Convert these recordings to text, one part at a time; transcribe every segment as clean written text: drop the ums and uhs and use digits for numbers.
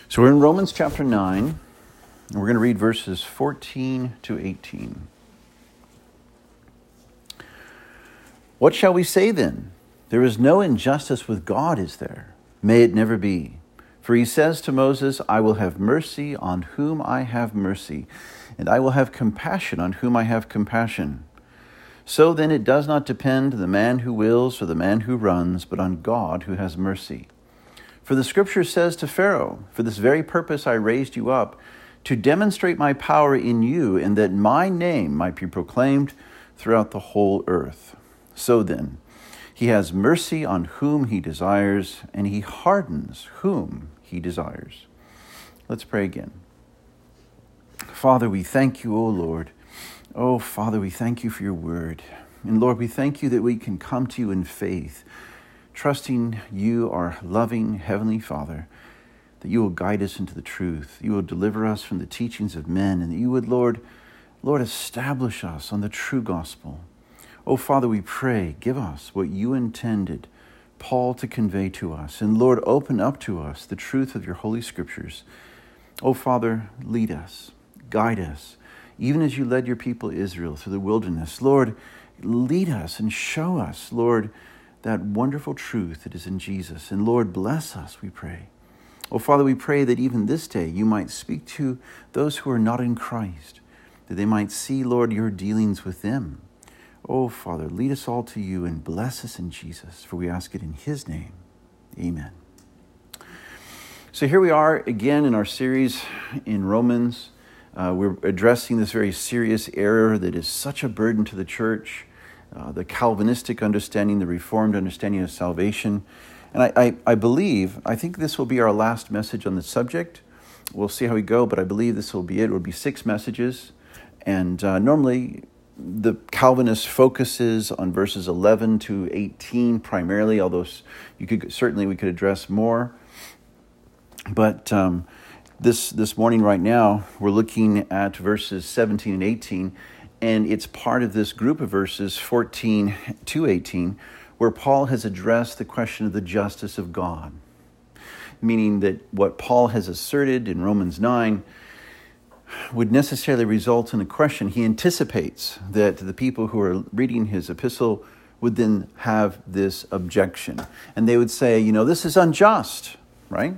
So we're in Romans chapter 9, and we're going to read verses 14 to 18. What shall we say then? There is no injustice with God, is there? May it never be. For he says to Moses, I will have mercy on whom I have mercy, and I will have compassion on whom I have compassion. So then it does not depend on the man who wills or the man who runs, but on God who has mercy. For the scripture says to Pharaoh, for this very purpose I raised you up, to demonstrate my power in you, and that my name might be proclaimed throughout the whole earth. So then, he has mercy on whom he desires, and he hardens whom he desires. Let's pray again. Father, we thank you, O Lord. Oh, Father, we thank you for your word. And Lord, we thank you that we can come to you in faith, trusting you, our loving Heavenly Father, that you will guide us into the truth. You will deliver us from the teachings of men, and that you would, Lord, establish us on the true gospel. Oh, Father, we pray, give us what you intended Paul to convey to us. And Lord, open up to us the truth of your holy scriptures. Oh, Father, lead us, guide us, even as you led your people Israel through the wilderness. Lord, lead us and show us, Lord, that wonderful truth that is in Jesus. And Lord, bless us, we pray. Oh, Father, we pray that even this day you might speak to those who are not in Christ, that they might see, Lord, your dealings with them. Oh, Father, lead us all to you and bless us in Jesus, for we ask it in his name. Amen. So here we are again in our series in Romans. We're addressing this very serious error that is such a burden to the church. The Calvinistic understanding, the Reformed understanding of salvation. And I think this will be our last message on the subject. We'll see how we go, but I believe this will be it. It will be 6 messages. And normally the Calvinist focuses on verses 11 to 18 primarily, although we could address more. But this morning right now, we're looking at verses 17 and 18. And it's part of this group of verses 14 to 18 where Paul has addressed the question of the justice of God. Meaning that what Paul has asserted in Romans 9 would necessarily result in a question. He anticipates that the people who are reading his epistle would then have this objection. And they would say, this is unjust, right?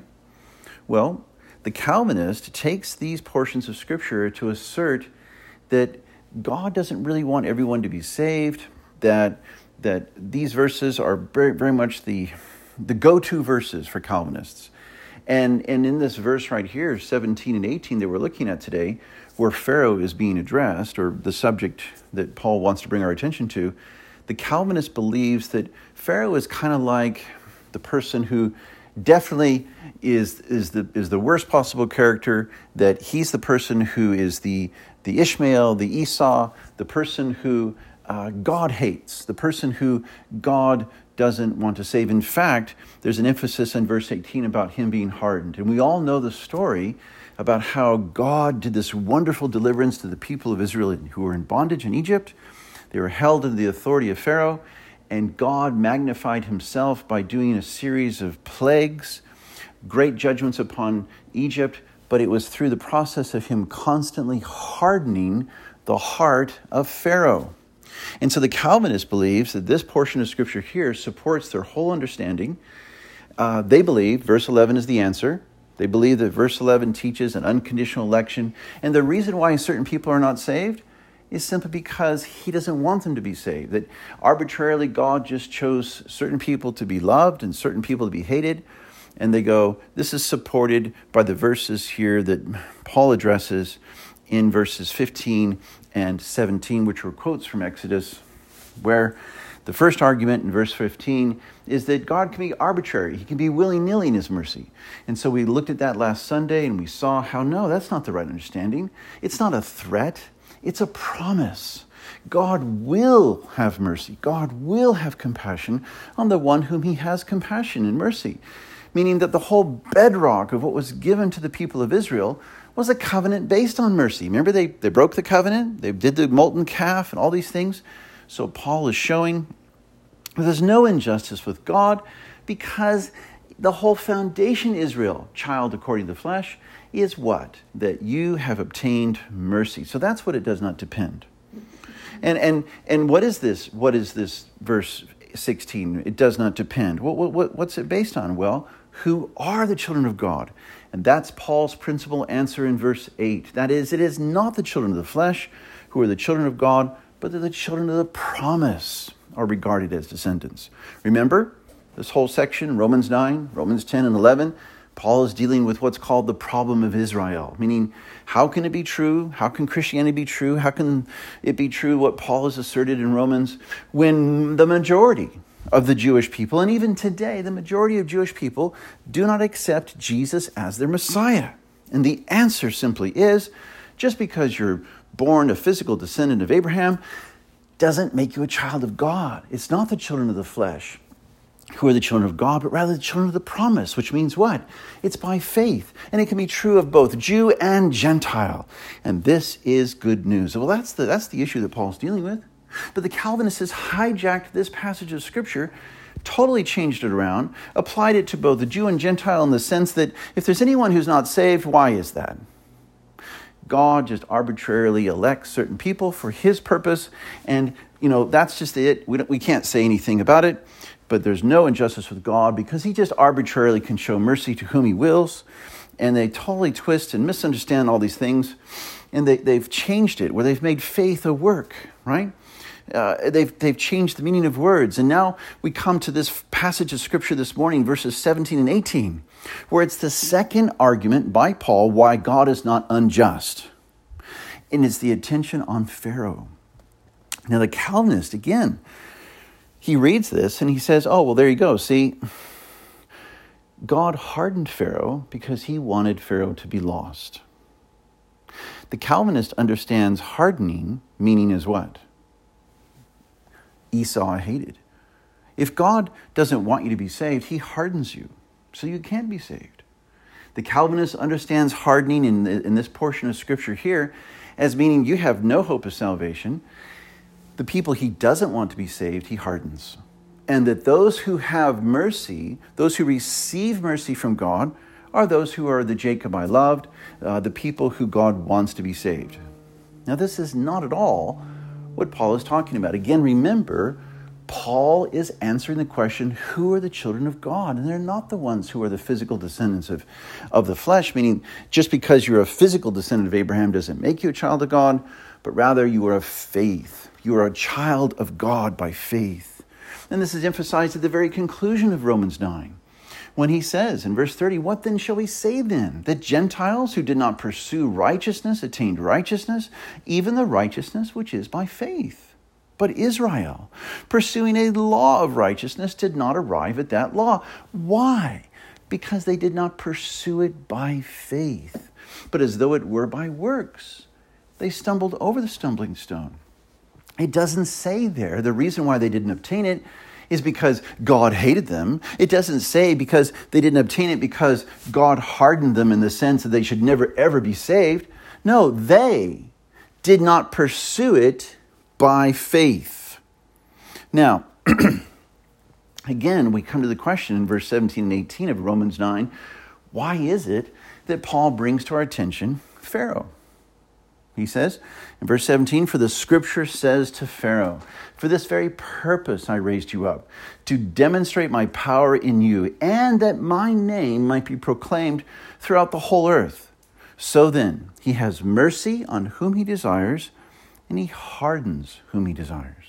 Well, the Calvinist takes these portions of Scripture to assert that God doesn't really want everyone to be saved, that these verses are very, very much the go-to verses for Calvinists. And in this verse right here, 17 and 18 that we're looking at today, where Pharaoh is being addressed, or the subject that Paul wants to bring our attention to, the Calvinist believes that Pharaoh is kind of like the person who definitely is the worst possible character, that he's the person who is the Ishmael, the Esau, the person who God hates, the person who God doesn't want to save. In fact, there's an emphasis in verse 18 about him being hardened. And we all know the story about how God did this wonderful deliverance to the people of Israel who were in bondage in Egypt. They were held under the authority of Pharaoh, and God magnified himself by doing a series of plagues, great judgments upon Egypt, but it was through the process of him constantly hardening the heart of Pharaoh. And so the Calvinist believes that this portion of Scripture here supports their whole understanding. They believe verse 11 is the answer. They believe that verse 11 teaches an unconditional election. And the reason why certain people are not saved is simply because he doesn't want them to be saved. That arbitrarily God just chose certain people to be loved and certain people to be hated. And they go, this is supported by the verses here that Paul addresses in verses 15 and 17, which were quotes from Exodus, where the first argument in verse 15 is that God can be arbitrary. He can be willy-nilly in his mercy. And so we looked at that last Sunday and we saw how, no, that's not the right understanding. It's not a threat. It's a promise. God will have mercy. God will have compassion on the one whom he has compassion and mercy. Meaning that the whole bedrock of what was given to the people of Israel was a covenant based on mercy. Remember, they broke the covenant. They did the molten calf and all these things. So Paul is showing that there's no injustice with God because the whole foundation, Israel, child according to the flesh, is what? That you have obtained mercy. So that's what it does not depend. And what is this? What is this verse 16? It does not depend. What's it based on? Well, who are the children of God? And that's Paul's principal answer in verse 8. That is, it is not the children of the flesh who are the children of God, but they're the children of the promise are regarded as descendants. Remember this whole section, Romans 9, Romans 10 and 11, Paul is dealing with what's called the problem of Israel, meaning how can it be true? How can Christianity be true? How can it be true what Paul has asserted in Romans when the majority of the Jewish people, and even today, the majority of Jewish people do not accept Jesus as their Messiah? And the answer simply is, just because you're born a physical descendant of Abraham doesn't make you a child of God. It's not the children of the flesh who are the children of God, but rather the children of the promise, which means what? It's by faith. And it can be true of both Jew and Gentile. And this is good news. Well, that's the issue that Paul's dealing with. But the Calvinists has hijacked this passage of Scripture, totally changed it around, applied it to both the Jew and Gentile in the sense that if there's anyone who's not saved, why is that? God just arbitrarily elects certain people for his purpose, and that's just it. We can't say anything about it, but there's no injustice with God because he just arbitrarily can show mercy to whom he wills, and they totally twist and misunderstand all these things, and they've changed it where they've made faith a work, right? They've changed the meaning of words, and now we come to this passage of Scripture this morning, verses 17 and 18, where it's the second argument by Paul why God is not unjust, and it's the attention on Pharaoh. Now the Calvinist, again, he reads this and he says, oh, well, there you go. See, God hardened Pharaoh because he wanted Pharaoh to be lost. The Calvinist understands hardening, meaning is what? Esau hated. If God doesn't want you to be saved, he hardens you so you can't be saved. The Calvinist understands hardening in this portion of Scripture here as meaning you have no hope of salvation. The people he doesn't want to be saved, he hardens. And that those who have mercy, those who receive mercy from God, are those who are the Jacob I loved, the people who God wants to be saved. Now, this is not at all what Paul is talking about. Again, remember, Paul is answering the question, who are the children of God? And they're not the ones who are the physical descendants of the flesh, meaning just because you're a physical descendant of Abraham doesn't make you a child of God, but rather you are of faith. You are a child of God by faith. And this is emphasized at the very conclusion of Romans 9, when he says in verse 30, what then shall we say then? That Gentiles who did not pursue righteousness attained righteousness, even the righteousness which is by faith. But Israel, pursuing a law of righteousness, did not arrive at that law. Why? Because they did not pursue it by faith, but as though it were by works. They stumbled over the stumbling stone. It doesn't say there the reason why they didn't obtain it is because God hated them. It doesn't say because they didn't obtain it because God hardened them in the sense that they should never ever be saved. No, they did not pursue it by faith. Now, again, we come to the question in verse 17 and 18 of Romans 9, why is it that Paul brings to our attention Pharaoh? He says in verse 17, for the Scripture says to Pharaoh, for this very purpose I raised you up, to demonstrate my power in you, and that my name might be proclaimed throughout the whole earth. So then, he has mercy on whom he desires, and he hardens whom he desires.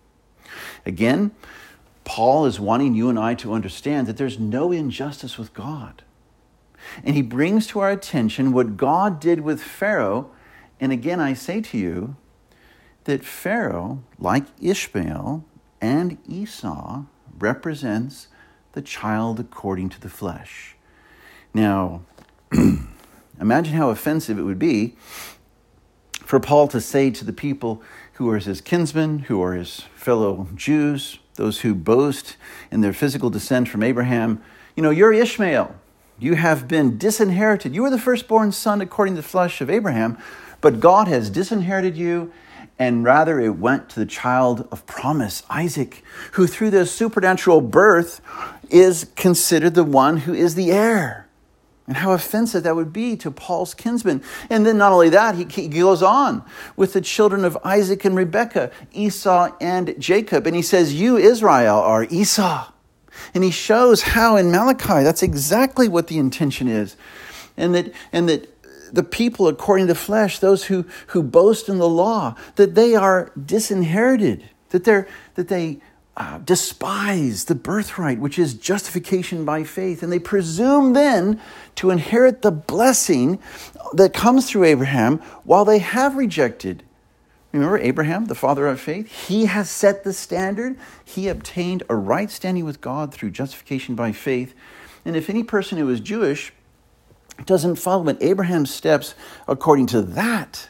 Again, Paul is wanting you and I to understand that there's no injustice with God. And he brings to our attention what God did with Pharaoh. And again, I say to you that Pharaoh, like Ishmael and Esau, represents the child according to the flesh. Now, imagine how offensive it would be for Paul to say to the people who are his kinsmen, who are his fellow Jews, those who boast in their physical descent from Abraham, you're Ishmael. You have been disinherited. You are the firstborn son according to the flesh of Abraham, but God has disinherited you, and rather it went to the child of promise, Isaac, who through this supernatural birth is considered the one who is the heir. And how offensive that would be to Paul's kinsmen. And then not only that, he goes on with the children of Isaac and Rebekah, Esau and Jacob. And he says, you, Israel, are Esau. And he shows how in Malachi, that's exactly what the intention is. And that the people according to flesh, those who boast in the law, that they are disinherited, that they despise the birthright, which is justification by faith. And they presume then to inherit the blessing that comes through Abraham while they have rejected. Remember Abraham, the father of faith? He has set the standard. He obtained a right standing with God through justification by faith. And if any person who is Jewish doesn't follow in Abraham's steps according to that,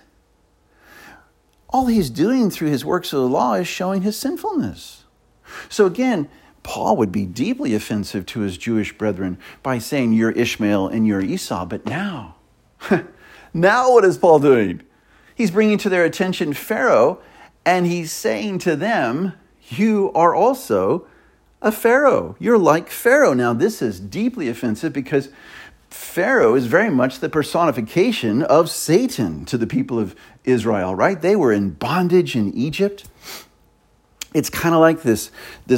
all he's doing through his works of the law is showing his sinfulness. So again, Paul would be deeply offensive to his Jewish brethren by saying, you're Ishmael and you're Esau. But now what is Paul doing? He's bringing to their attention Pharaoh, and he's saying to them, you are also a Pharaoh. You're like Pharaoh. Now, this is deeply offensive because Pharaoh is very much the personification of Satan to the people of Israel, right? They were in bondage in Egypt. It's kind of like this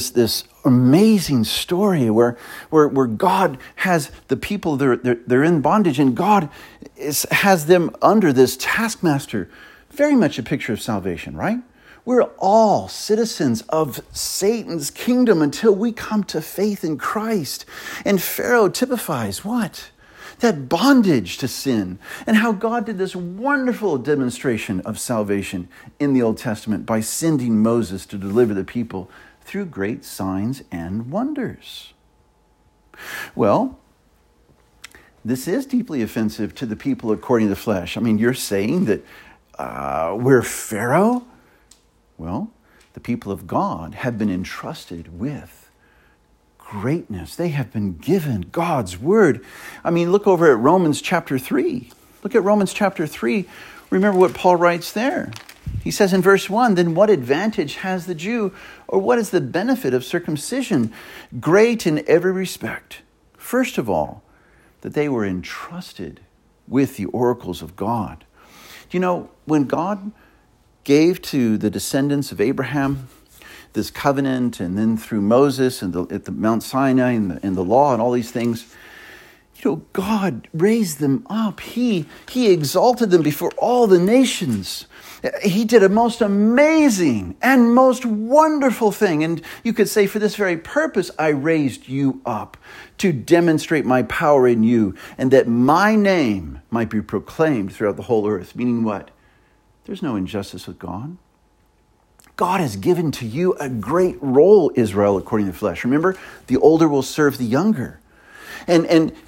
amazing story where God has the people, they're in bondage, and God has them under this taskmaster. Very much a picture of salvation, right? We're all citizens of Satan's kingdom until we come to faith in Christ. And Pharaoh typifies what? That bondage to sin, and how God did this wonderful demonstration of salvation in the Old Testament by sending Moses to deliver the people through great signs and wonders. Well, this is deeply offensive to the people according to the flesh. I mean, you're saying that we're Pharaoh? Well, the people of God have been entrusted with greatness. They have been given God's word. I mean, look over at Romans chapter 3. Look at Romans chapter 3. Remember what Paul writes there. He says in verse 1, then what advantage has the Jew, or what is the benefit of circumcision? Great in every respect. First of all, that they were entrusted with the oracles of God. Do you know, when God gave to the descendants of Abraham this covenant, and then through Moses and at the Mount Sinai and the law and all these things, you know, God raised them up. He exalted them before all the nations. He did a most amazing and most wonderful thing. And you could say, for this very purpose, I raised you up to demonstrate my power in you, and that my name might be proclaimed throughout the whole earth. Meaning what? There's no injustice with God. God has given to you a great role, Israel, according to the flesh. Remember, the older will serve the younger. And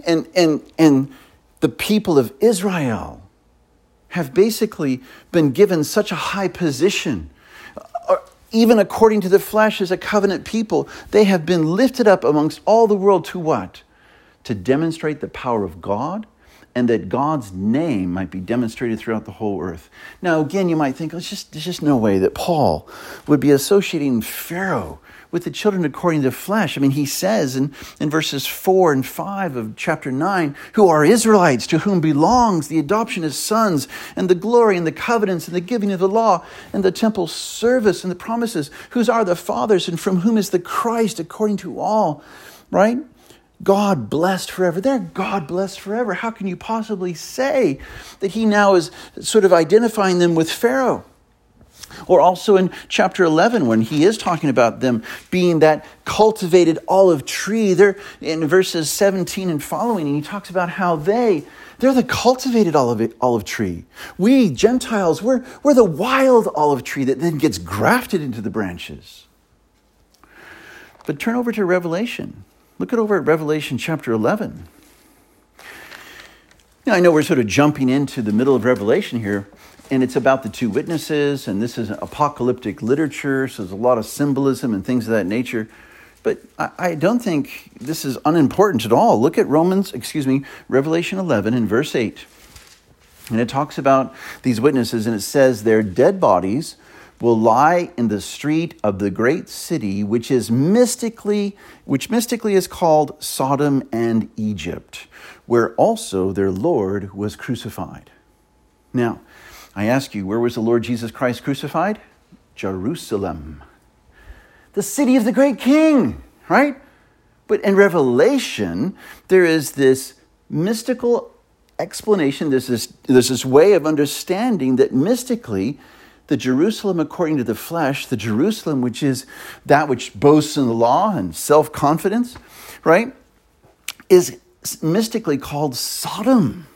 the people of Israel have basically been given such a high position. Even according to the flesh as a covenant people, they have been lifted up amongst all the world to what? To demonstrate the power of God, and that God's name might be demonstrated throughout the whole earth. Now, again, you might think, there's just no way that Paul would be associating Pharaoh with the children according to the flesh. I mean, he says in verses 4 and 5 of chapter 9, who are Israelites, to whom belongs the adoption as sons, and the glory and the covenants and the giving of the law and the temple service and the promises, whose are the fathers and from whom is the Christ according to all, right? God blessed forever. They're God blessed forever. How can you possibly say that he now is sort of identifying them with Pharaoh? Or also in chapter 11, when he is talking about them being that cultivated olive tree, they're in verses 17 and following, and he talks about how they're the cultivated olive tree. We, Gentiles, we're the wild olive tree that then gets grafted into the branches. But turn over to Revelation. Look over at Revelation chapter 11. Now, I know we're sort of jumping into the middle of Revelation here, and it's about the two witnesses, and this is apocalyptic literature, so there's a lot of symbolism and things of that nature. But I don't think this is unimportant at all. Look at Revelation 11 and verse 8. And it talks about these witnesses, and it says their dead bodies will lie in the street of the great city, which mystically is called Sodom and Egypt, where also their Lord was crucified. Now, I ask you, where was the Lord Jesus Christ crucified? Jerusalem, the city of the great king, right? But in Revelation, there is this mystical explanation, there's this way of understanding that mystically, the Jerusalem according to the flesh, the Jerusalem which is that which boasts in the law and self-confidence, right, is mystically called Sodom.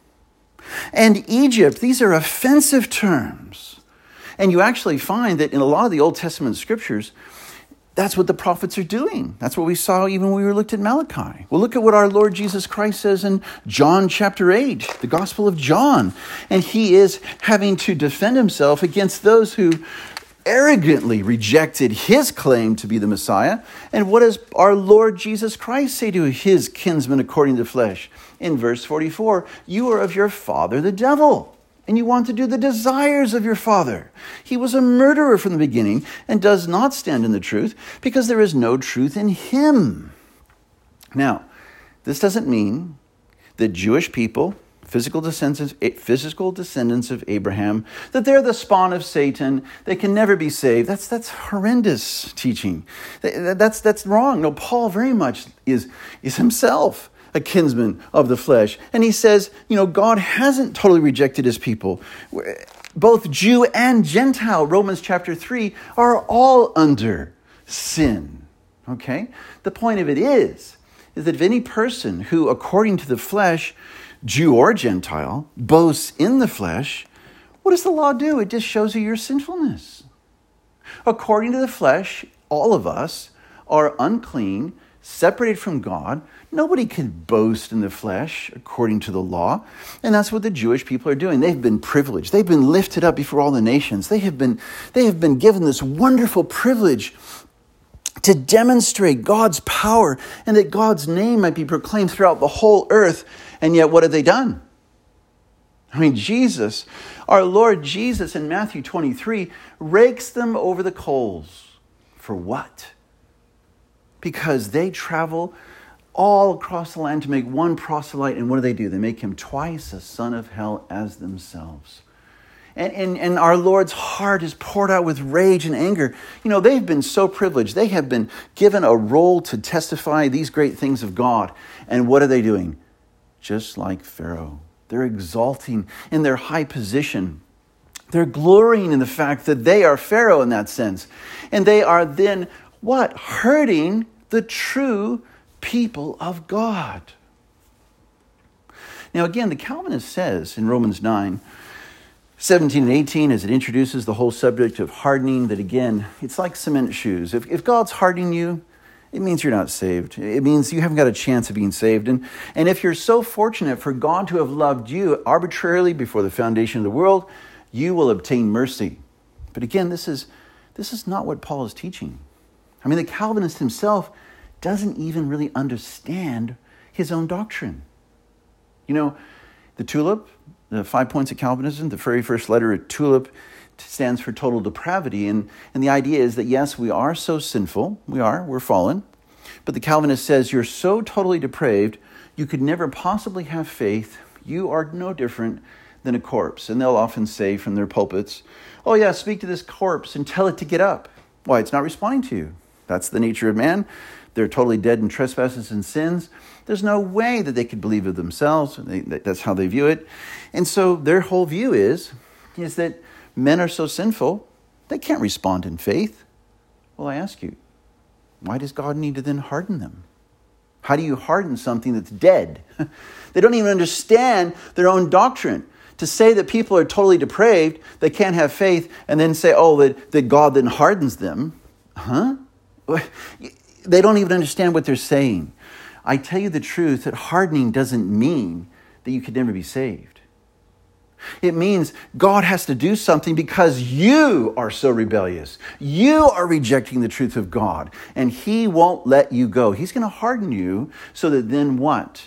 And Egypt, these are offensive terms. And you actually find that in a lot of the Old Testament scriptures, that's what the prophets are doing. That's what we saw even when we looked at Malachi. Well, look at what our Lord Jesus Christ says in John chapter 8, the Gospel of John. And he is having to defend himself against those who arrogantly rejected his claim to be the Messiah. And what does our Lord Jesus Christ say to his kinsmen according to the flesh? In verse 44, you are of your father the devil, and you want to do the desires of your father. He was a murderer from the beginning and does not stand in the truth because there is no truth in him. Now, this doesn't mean that Jewish people, physical descendants of Abraham, that they're the spawn of Satan, they can never be saved. That's horrendous teaching. That's wrong. No, Paul very much is himself a kinsman of the flesh. And he says, God hasn't totally rejected his people. Both Jew and Gentile, Romans chapter 3, are all under sin. Okay? The point of it is that if any person who, according to the flesh, Jew or Gentile, boasts in the flesh, what does the law do? It just shows you your sinfulness. According to the flesh, all of us are unclean, separated from God. Nobody can boast in the flesh according to the law. And that's what the Jewish people are doing. They've been privileged. They've been lifted up before all the nations. They have been given this wonderful privilege to demonstrate God's power and that God's name might be proclaimed throughout the whole earth. And yet, what have they done? I mean, Jesus, our Lord Jesus in Matthew 23, rakes them over the coals. For what? Because they travel all across the land to make one proselyte. And what do? They make him twice a son of hell as themselves. And our Lord's heart is poured out with rage and anger. They've been so privileged. They have been given a role to testify these great things of God. And what are they doing? Just like Pharaoh. They're exalting in their high position. They're glorying in the fact that they are Pharaoh in that sense. And they are then, what? Hurting the true people of God. Now again, the Calvinist says in Romans 9, 17 and 18, as it introduces the whole subject of hardening, that again, it's like cement shoes. If God's hardening you, it means you're not saved. It means you haven't got a chance of being saved. And if you're so fortunate for God to have loved you arbitrarily before the foundation of the world, you will obtain mercy. But again, this is not what Paul is teaching. I mean, the Calvinist himself doesn't even really understand his own doctrine. The TULIP, the 5 points of Calvinism, the very first letter of TULIP stands for total depravity. And the idea is that, yes, we are so sinful. We're fallen. But the Calvinist says you're so totally depraved, you could never possibly have faith. You are no different than a corpse. And they'll often say from their pulpits, oh yeah, speak to this corpse and tell it to get up. Why? It's not responding to you. That's the nature of man. They're totally dead in trespasses and sins. There's no way that they could believe of themselves. That's how they view it. And so their whole view is that men are so sinful, they can't respond in faith. Well, I ask you, why does God need to then harden them? How do you harden something that's dead? They don't even understand their own doctrine. To say that people are totally depraved, they can't have faith, and then say, that God then hardens them. Huh? They don't even understand what they're saying. I tell you the truth, that hardening doesn't mean that you could never be saved. It means God has to do something because you are so rebellious. You are rejecting the truth of God, and He won't let you go. He's going to harden you so that then what?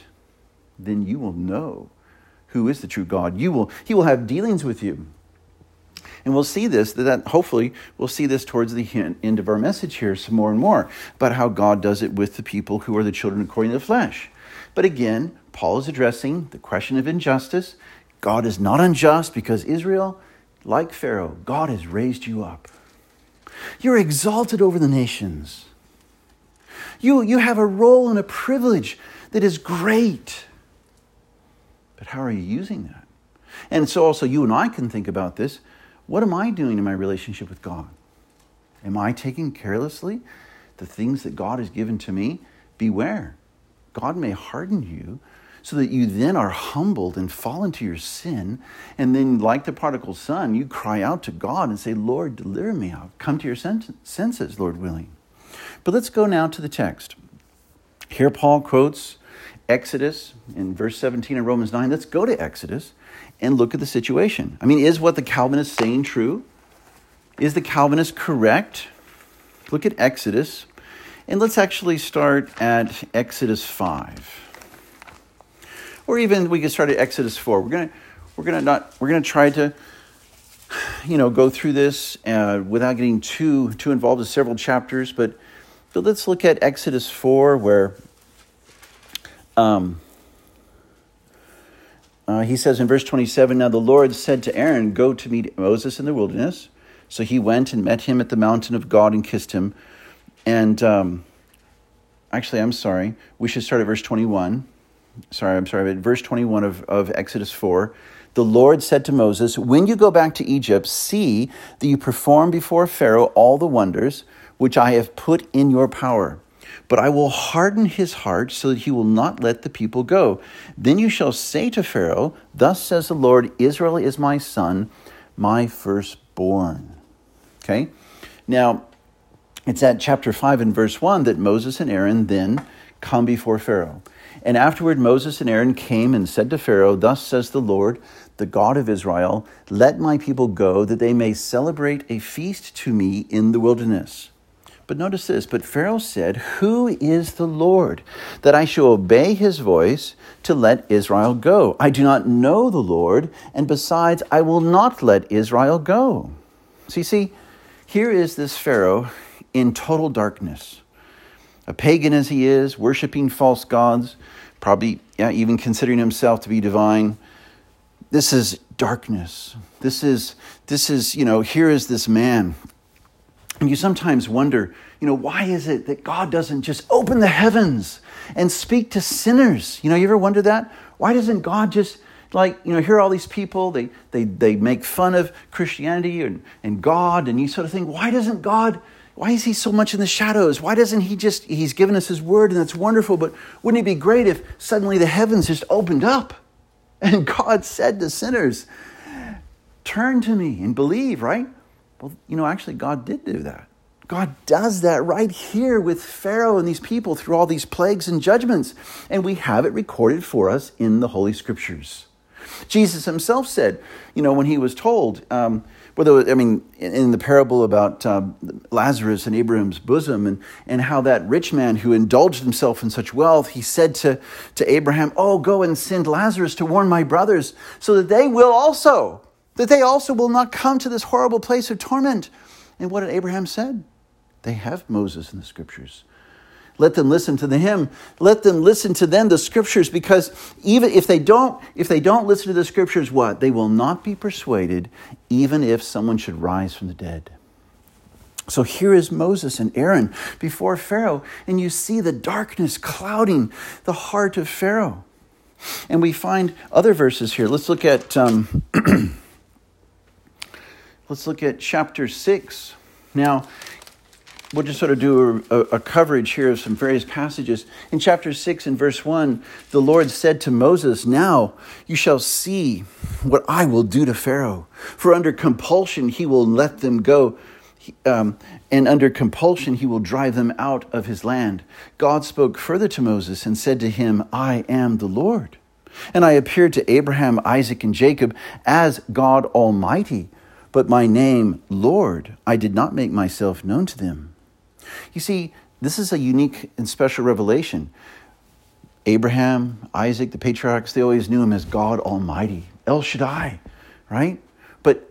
You will know who is the true God. He will have dealings with you. And we'll see this, that hopefully we'll see this towards the end of our message here some more and more about how God does it with the people who are the children according to the flesh. But again, Paul is addressing the question of injustice. God is not unjust because Israel, like Pharaoh, God has raised you up. You're exalted over the nations. You have a role and a privilege that is great. But how are you using that? And so also you and I can think about this. What am I doing in my relationship with God? Am I taking carelessly the things that God has given to me? Beware. God may harden you so that you then are humbled and fall into your sin. And then like the prodigal son, you cry out to God and say, Lord, deliver me. I'll come to your senses, Lord willing. But let's go now to the text. Here Paul quotes Exodus in verse 17 of Romans 9. Let's go to Exodus and look at the situation. I mean, is what the Calvinist is saying true? Is the Calvinist correct? Look at Exodus. And let's actually start at Exodus 5. Or even we could start at Exodus 4. We're gonna try to go through this without getting too involved in several chapters, but let's look at Exodus 4 where he says in verse 27, now the Lord said to Aaron, go to meet Moses in the wilderness. So he went and met him at the mountain of God and kissed him. And I'm sorry. We should start at verse 21. But verse 21 of Exodus 4. The Lord said to Moses, when you go back to Egypt, see that you perform before Pharaoh all the wonders which I have put in your power. But I will harden his heart so that he will not let the people go. Then you shall say to Pharaoh, thus says the Lord, Israel is my son, my firstborn. Okay? Now, it's at chapter 5 and verse 1 that Moses and Aaron then come before Pharaoh. And afterward Moses and Aaron came and said to Pharaoh, thus says the Lord, the God of Israel, let my people go that they may celebrate a feast to me in the wilderness. But notice this, but Pharaoh said, who is the Lord, that I shall obey his voice to let Israel go? I do not know the Lord, and besides, I will not let Israel go. So you see, here is this Pharaoh in total darkness. A pagan as he is, worshiping false gods, probably even considering himself to be divine. This is darkness. This is, here is this man. And you sometimes wonder, why is it that God doesn't just open the heavens and speak to sinners? You ever wonder that? Why doesn't God just, here are all these people, they make fun of Christianity and God, and you sort of think, why is he so much in the shadows? Why doesn't he's given us his word, and that's wonderful, but wouldn't it be great if suddenly the heavens just opened up and God said to sinners, turn to me and believe, right? Well, actually God did do that. God does that right here with Pharaoh and these people through all these plagues and judgments. And we have it recorded for us in the Holy Scriptures. Jesus himself said, when he was told, in the parable about Lazarus in Abraham's bosom and how that rich man who indulged himself in such wealth, he said to Abraham, oh, go and send Lazarus to warn my brothers so that they also will not come to this horrible place of torment. And what did Abraham said? They have Moses in the Scriptures. Let them listen to him. Let them listen to them, the Scriptures, because even if they don't listen to the Scriptures, what? They will not be persuaded, even if someone should rise from the dead. So here is Moses and Aaron before Pharaoh, and you see the darkness clouding the heart of Pharaoh. And we find other verses here. Let's look at chapter 6. Now, we'll just sort of do a coverage here of some various passages. In chapter 6 and verse 1, the Lord said to Moses, now you shall see what I will do to Pharaoh. For under compulsion he will let them go, and under compulsion he will drive them out of his land. God spoke further to Moses and said to him, I am the Lord. And I appeared to Abraham, Isaac, and Jacob as God Almighty. But my name, Lord, I did not make myself known to them. You see, this is a unique and special revelation. Abraham, Isaac, the patriarchs, they always knew him as God Almighty, El Shaddai, right? But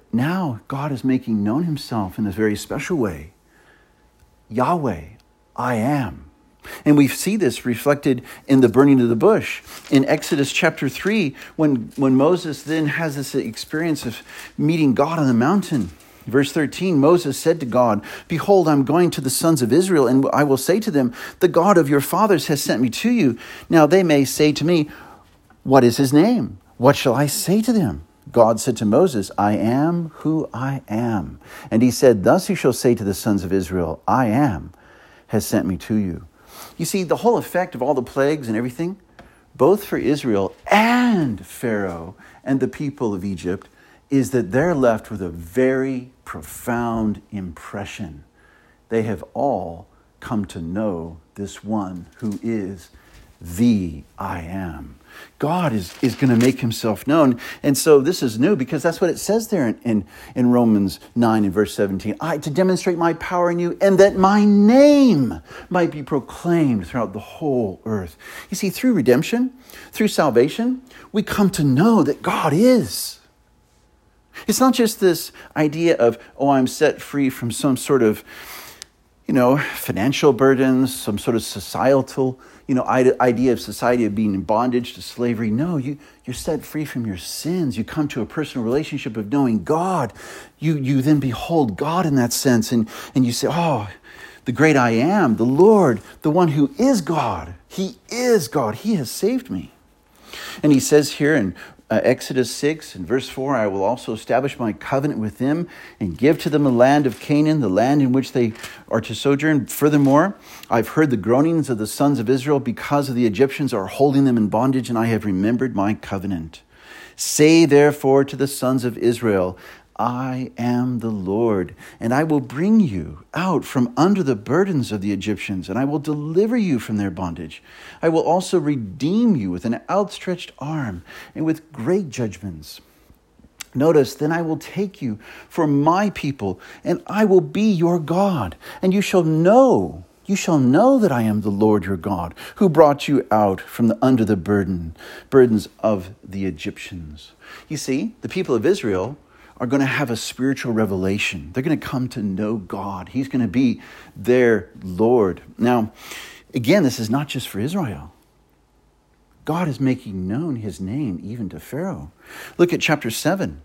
now God is making known himself in a very special way. Yahweh, I am. And we see this reflected in the burning of the bush. In Exodus chapter 3, when Moses then has this experience of meeting God on the mountain. Verse 13, Moses said to God, "Behold, I'm going to the sons of Israel, and I will say to them, the God of your fathers has sent me to you. Now they may say to me, what is his name? What shall I say to them?" God said to Moses, "I am who I am." And he said, "Thus you shall say to the sons of Israel, I am has sent me to you." You see, the whole effect of all the plagues and everything, both for Israel and Pharaoh and the people of Egypt, is that they're left with a very profound impression. They have all come to know this one who is the I am. God is going to make himself known. And so this is new because that's what it says there in Romans 9 and verse 17. To demonstrate my power in you and that my name might be proclaimed throughout the whole earth. You see, through redemption, through salvation, we come to know that God is. It's not just this idea of, I'm set free from some sort of, financial burdens, some sort of societal, idea of society of being in bondage to slavery. No, you're set free from your sins. You come to a personal relationship of knowing God. You then behold God in that sense, and you say, the great I am, the Lord, the one who is God. He is God. He has saved me. And he says here in Exodus 6 and verse 4, "I will also establish my covenant with them and give to them the land of Canaan, the land in which they are to sojourn. Furthermore, I've heard the groanings of the sons of Israel because of the Egyptians are holding them in bondage, and I have remembered my covenant. Say therefore to the sons of Israel, I am the Lord, and I will bring you out from under the burdens of the Egyptians, and I will deliver you from their bondage. I will also redeem you with an outstretched arm and with great judgments. Notice, then I will take you for my people, and I will be your God, and you shall know that I am the Lord your God, who brought you out from under the burdens of the Egyptians." You see, the people of Israel are going to have a spiritual revelation. They're going to come to know God. He's going to be their Lord. Now, again, this is not just for Israel. God is making known his name even to Pharaoh. Look at chapter 7.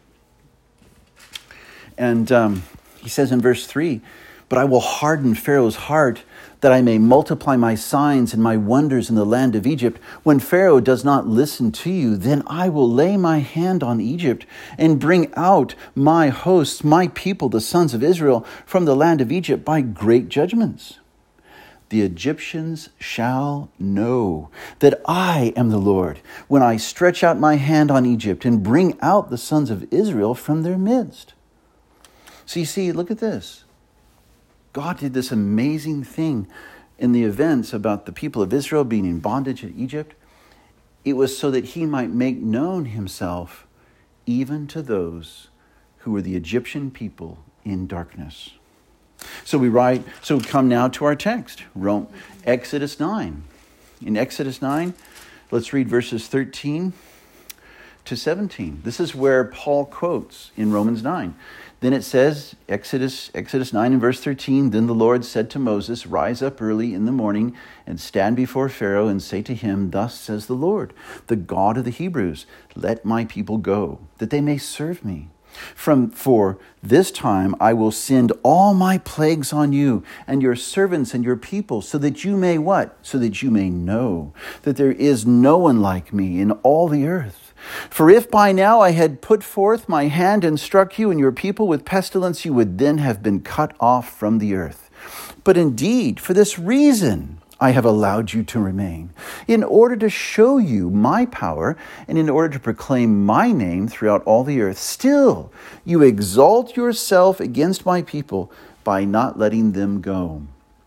And he says in verse 3, "But I will harden Pharaoh's heart, that I may multiply my signs and my wonders in the land of Egypt. When Pharaoh does not listen to you, then I will lay my hand on Egypt and bring out my hosts, my people, the sons of Israel, from the land of Egypt by great judgments. The Egyptians shall know that I am the Lord when I stretch out my hand on Egypt and bring out the sons of Israel from their midst." So you see, look at this. God did this amazing thing in the events about the people of Israel being in bondage in Egypt. It was so that he might make known himself even to those who were the Egyptian people in darkness. So we come now to our text, Exodus 9. In Exodus 9, let's read verses 13 to 17. This is where Paul quotes in Romans 9. Then it says, Exodus 9 and verse 13, "Then the Lord said to Moses, rise up early in the morning and stand before Pharaoh and say to him, thus says the Lord, the God of the Hebrews, let my people go, that they may serve me. For this time I will send all my plagues on you and your servants and your people, so that you may what? So that you may know that there is no one like me in all the earth. For if by now I had put forth my hand and struck you and your people with pestilence, you would then have been cut off from the earth. But indeed, for this reason I have allowed you to remain, in order to show you my power and in order to proclaim my name throughout all the earth. Still, you exalt yourself against my people by not letting them go."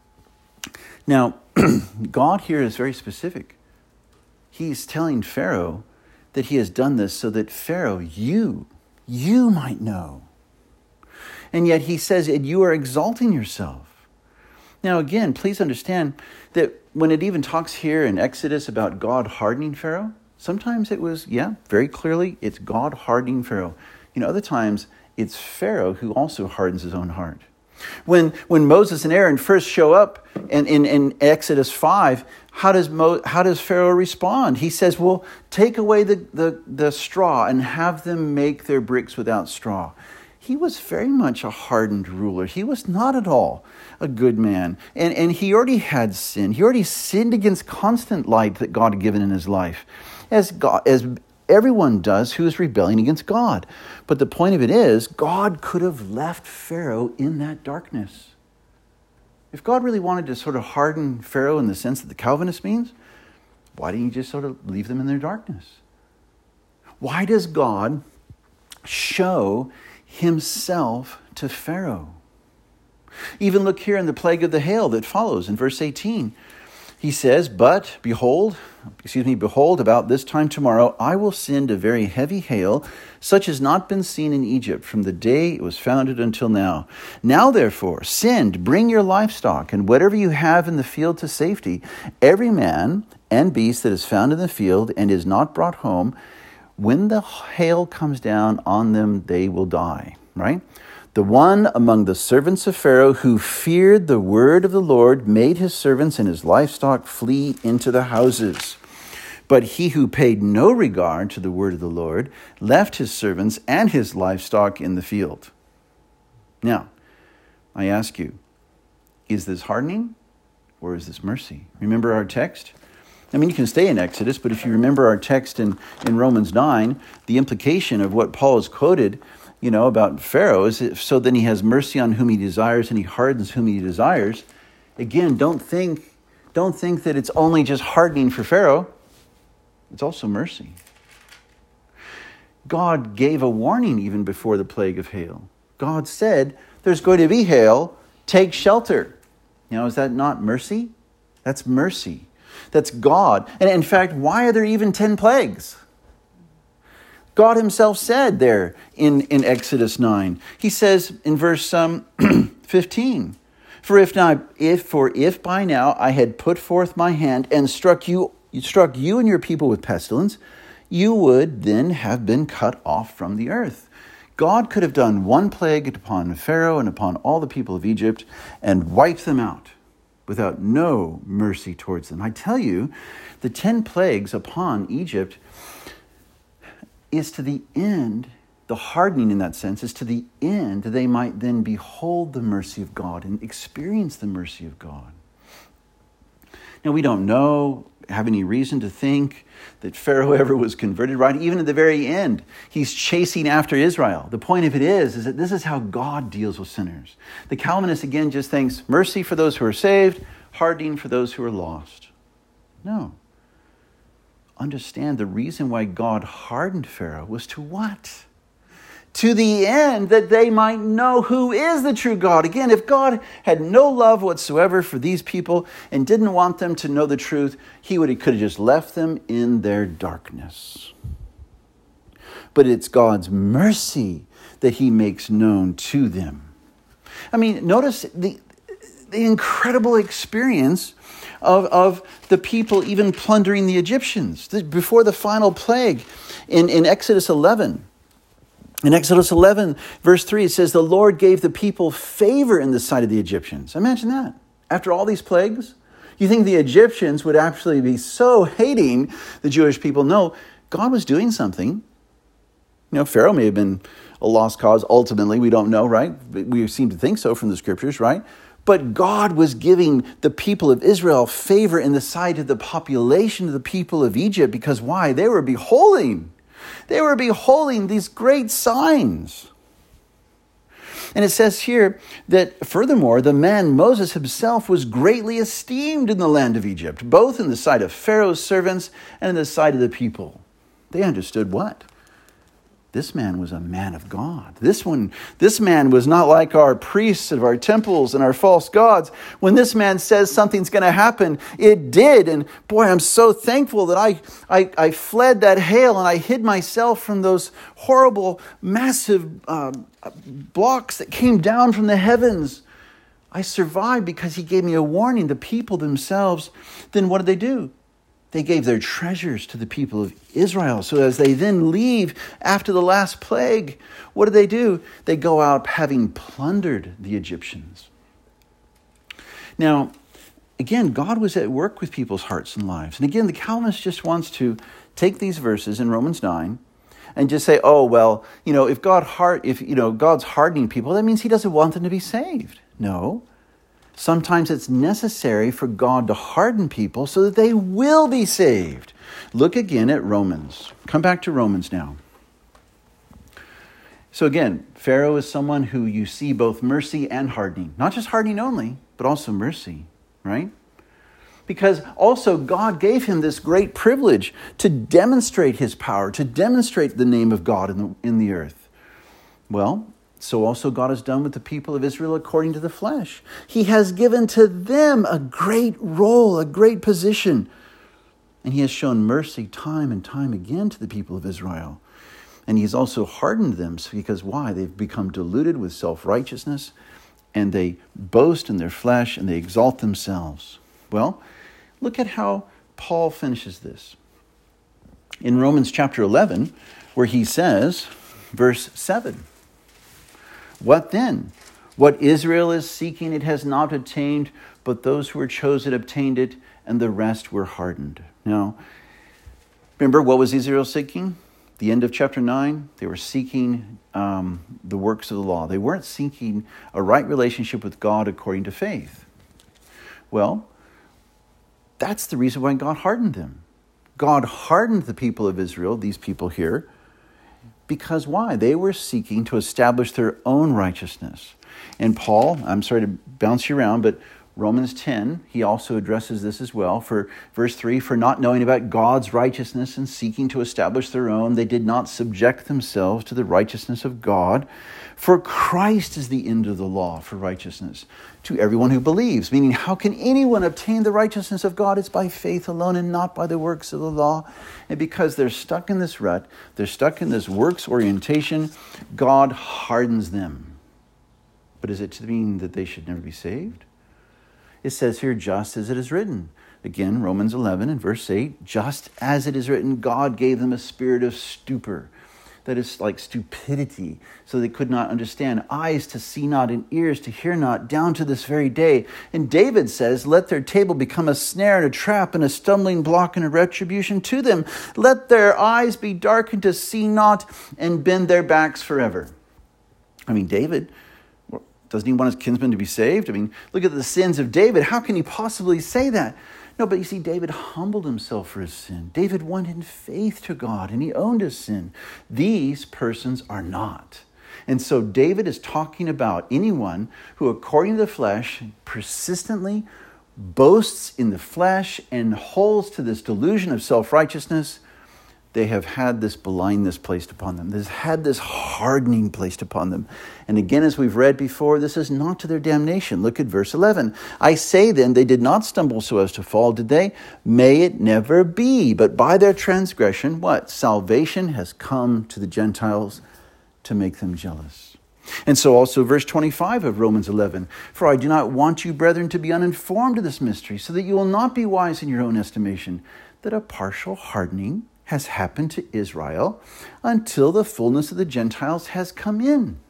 Now, God here is very specific. He's telling Pharaoh that he has done this so that Pharaoh, you might know. And yet he says, and you are exalting yourself. Now again, please understand that when it even talks here in Exodus about God hardening Pharaoh, sometimes it was, very clearly, it's God hardening Pharaoh. Other times it's Pharaoh who also hardens his own heart. When Moses and Aaron first show up in Exodus 5, how does Pharaoh respond? He says, well, take away the straw and have them make their bricks without straw. He was very much a hardened ruler. He was not at all a good man. And he already had sinned. He already sinned against constant light that God had given in his life, as everyone does who is rebelling against God. But the point of it is, God could have left Pharaoh in that darkness. If God really wanted to sort of harden Pharaoh in the sense that the Calvinist means, why didn't he just sort of leave them in their darkness? Why does God show himself to Pharaoh? Even look here in the plague of the hail that follows in verse 18. He says, behold, about this time tomorrow, I will send a very heavy hail, such as not been seen in Egypt from the day it was founded until now. Now, therefore, bring your livestock and whatever you have in the field to safety, every man and beast that is found in the field and is not brought home. When the hail comes down on them, they will die. Right? The one among the servants of Pharaoh who feared the word of the Lord made his servants and his livestock flee into the houses. But he who paid no regard to the word of the Lord left his servants and his livestock in the field. Now, I ask you, is this hardening or is this mercy? Remember our text? I mean, you can stay in Exodus, but if you remember our text in Romans 9, the implication of what Paul has quoted, about Pharaoh is so then he has mercy on whom he desires and he hardens whom he desires. Again, don't think that it's only just hardening for Pharaoh. It's also mercy. God gave a warning even before the plague of hail. God said, there's going to be hail, take shelter. Now, is that not mercy? That's mercy. That's God. And in fact, why are there even 10 plagues? God himself said there in Exodus 9. He says in verse 15, For if by now I had put forth my hand and struck you and your people with pestilence, you would then have been cut off from the earth. God could have done one plague upon Pharaoh and upon all the people of Egypt and wiped them out without no mercy towards them. I tell you, the 10 plagues upon Egypt is to the end, the hardening in that sense is to the end they might then behold the mercy of God and experience the mercy of God. Now, we don't have any reason to think that Pharaoh ever was converted, right? Even at the very end, he's chasing after Israel. The point of it is that this is how God deals with sinners. The Calvinist, again, just thinks mercy for those who are saved, hardening for those who are lost. No. Understand the reason why God hardened Pharaoh was to what? To the end that they might know who is the true God. Again, if God had no love whatsoever for these people and didn't want them to know the truth, he could have just left them in their darkness. But it's God's mercy that he makes known to them. I mean, notice the incredible experience of the people even plundering the Egyptians. Before the final plague in Exodus 11. In Exodus 11, verse 3, it says, the Lord gave the people favor in the sight of the Egyptians. Imagine that. After all these plagues, you think the Egyptians would actually be so hating the Jewish people? No, God was doing something. Pharaoh may have been a lost cause ultimately. We don't know, right? We seem to think so from the scriptures, right? But God was giving the people of Israel favor in the sight of the population of the people of Egypt. Because why? They were beholding these great signs. And it says here that furthermore, the man Moses himself was greatly esteemed in the land of Egypt, both in the sight of Pharaoh's servants and in the sight of the people. They understood what? This man was a man of God. This man was not like our priests of our temples and our false gods. When this man says something's going to happen, it did. And boy, I'm so thankful that I fled that hail and I hid myself from those horrible, massive blocks that came down from the heavens. I survived because he gave me a warning. The people themselves, then what did they do? They gave their treasures to the people of Israel. So as they then leave after the last plague, what do? They go out having plundered the Egyptians. Now, again, God was at work with people's hearts and lives. And again, the Calvinist just wants to take these verses in Romans 9 and just say, oh, well, if God's hardening people, that means he doesn't want them to be saved. No. Sometimes it's necessary for God to harden people so that they will be saved. Look again at Romans. Come back to Romans now. So again, Pharaoh is someone who you see both mercy and hardening. Not just hardening only, but also mercy, right? Because also God gave him this great privilege to demonstrate his power, to demonstrate the name of God in the earth. Well, so also God has done with the people of Israel according to the flesh. He has given to them a great role, a great position. And he has shown mercy time and time again to the people of Israel. And he has also hardened them because why? They've become deluded with self-righteousness and they boast in their flesh and they exalt themselves. Well, look at how Paul finishes this. In Romans chapter 11, where he says, verse 7, what then? What Israel is seeking, it has not obtained, but those who were chosen obtained it, and the rest were hardened. Now, remember, what was Israel seeking? The end of chapter 9, they were seeking the works of the law. They weren't seeking a right relationship with God according to faith. Well, that's the reason why God hardened them. God hardened the people of Israel, these people here, because why? They were seeking to establish their own righteousness. And Paul, I'm sorry to bounce you around, but Romans 10, he also addresses this as well. For verse 3, for not knowing about God's righteousness and seeking to establish their own, they did not subject themselves to the righteousness of God. For Christ is the end of the law for righteousness to everyone who believes. Meaning, how can anyone obtain the righteousness of God? It's by faith alone and not by the works of the law. And because they're stuck in this rut, they're stuck in this works orientation, God hardens them. But is it to mean that they should never be saved? It says here, just as it is written. Again, Romans 11 and verse 8, just as it is written, God gave them a spirit of stupor. That is like stupidity, so they could not understand. Eyes to see not and ears to hear not, down to this very day. And David says, let their table become a snare and a trap and a stumbling block and a retribution to them. Let their eyes be darkened to see not and bend their backs forever. I mean, David, doesn't he want his kinsmen to be saved? I mean, look at the sins of David. How can he possibly say that? No, but you see, David humbled himself for his sin. David went in faith to God, and he owned his sin. These persons are not. And so David is talking about anyone who, according to the flesh, persistently boasts in the flesh and holds to this delusion of self-righteousness. They have had this blindness placed upon them. They've had this hardening placed upon them. And again, as we've read before, this is not to their damnation. Look at verse 11. I say then, they did not stumble so as to fall, did they? May it never be. But by their transgression, what? Salvation has come to the Gentiles to make them jealous. And so also verse 25 of Romans 11. For I do not want you, brethren, to be uninformed of this mystery, so that you will not be wise in your own estimation, that a partial hardening has happened to Israel until the fullness of the Gentiles has come in.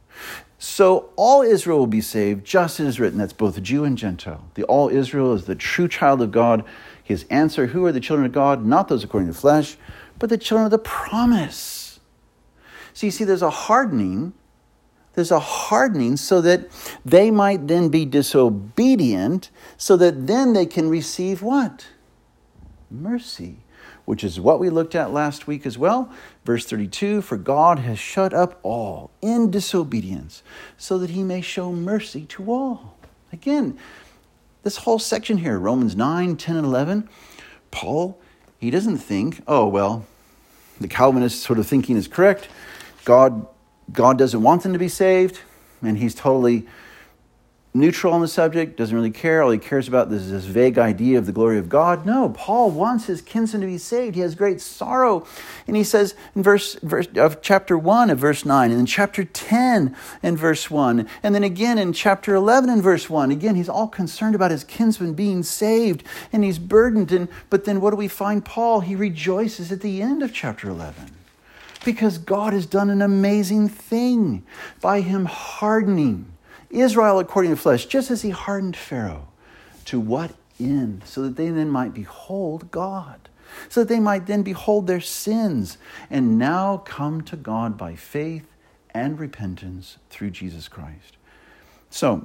So all Israel will be saved, just as it is written. That's both Jew and Gentile. The all Israel is the true child of God. His answer, who are the children of God? Not those according to the flesh, but the children of the promise. So you see, there's a hardening. There's a hardening so that they might then be disobedient, so that then they can receive what? Mercy. Which is what we looked at last week as well. Verse 32, for God has shut up all in disobedience, so that he may show mercy to all. Again, this whole section here, Romans 9, 10, and 11, Paul, he doesn't think, oh, well, the Calvinist sort of thinking is correct. God doesn't want them to be saved, and he's totally neutral on the subject, doesn't really care. All he cares about is this vague idea of the glory of God. No, Paul wants his kinsmen to be saved. He has great sorrow. And he says in verse of chapter 1 of verse 9, and in chapter 10 and verse 1, and then again in chapter 11 and verse 1, again, he's all concerned about his kinsmen being saved, and he's burdened. But then what do we find Paul? He rejoices at the end of chapter 11. Because God has done an amazing thing by him hardening Israel according to flesh, just as he hardened Pharaoh. To what end? So that they then might behold God. So that they might then behold their sins and now come to God by faith and repentance through Jesus Christ. So,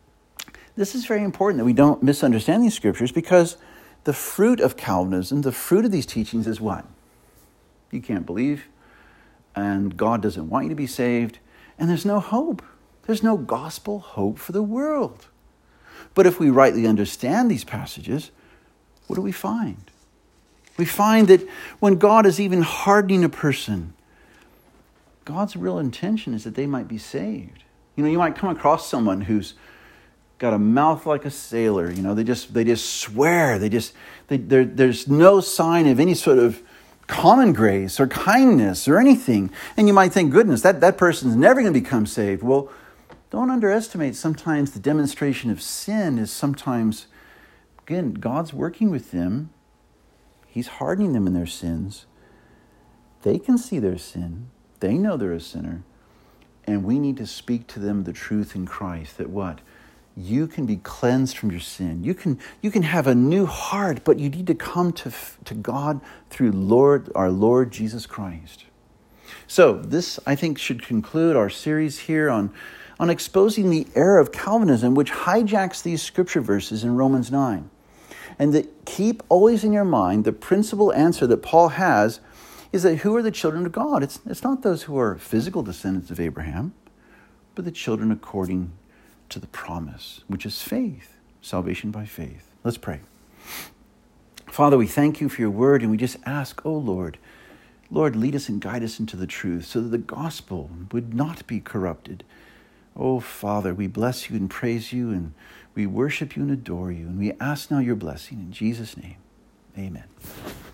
this is very important that we don't misunderstand these scriptures, because the fruit of Calvinism, the fruit of these teachings is what? You can't believe, and God doesn't want you to be saved, and there's no hope. There's no gospel hope for the world. But if we rightly understand these passages, what do we find? We find that when God is even hardening a person, God's real intention is that they might be saved. You know, you might come across someone who's got a mouth like a sailor. You know, they just swear. There's no sign of any sort of common grace or kindness or anything. And you might think, goodness, that person's never going to become saved. Well, don't underestimate sometimes the demonstration of sin is sometimes, again, God's working with them. He's hardening them in their sins. They can see their sin. They know they're a sinner. And we need to speak to them the truth in Christ, that what? You can be cleansed from your sin. You can have a new heart, but you need to come to God through our Lord Jesus Christ. So this, I think, should conclude our series here on exposing the error of Calvinism, which hijacks these scripture verses in Romans 9. And that keep always in your mind the principal answer that Paul has is that who are the children of God? It's not those who are physical descendants of Abraham, but the children according to the promise, which is faith, salvation by faith. Let's pray. Father, we thank you for your word, and we just ask, oh Lord, lead us and guide us into the truth so that the gospel would not be corrupted. Oh, Father, we bless you and praise you, and we worship you and adore you, and we ask now your blessing in Jesus' name. Amen.